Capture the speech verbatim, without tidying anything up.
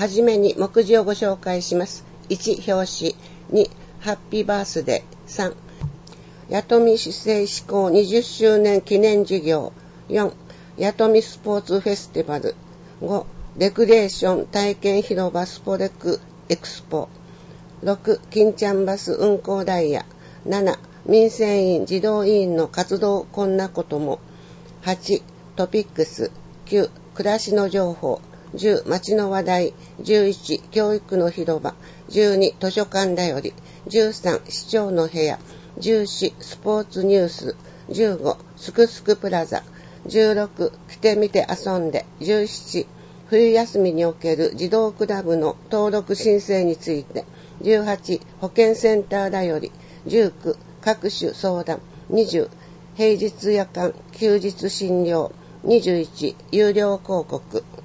はじめに目次をご紹介します。いち、表紙。に、ハッピーバースデー。さん、弥富市政施行にじゅっしゅうねん記念事業。よん、弥富スポーツフェスティバル。ご、レクリエーション体験広場スポレクエクスポ。ろく、金ちゃんバス運行ダイヤ。なな、民生委員児童委員の活動こんなことも。はち、トピックス。きゅう、暮らしの情報。じゅう、街の話題。じゅういち、教育の広場。じゅうに、図書館だより。じゅうさん、市長の部屋。じゅうよん、スポーツニュース。じゅうご、すくすくプラザ。じゅうろく、来てみて遊んで。じゅうなな、冬休みにおける児童クラブの登録申請について。じゅうはち、保健センターだより。じゅうきゅう、各種相談。にじゅう、平日夜間休日診療。にじゅういち、有料広告。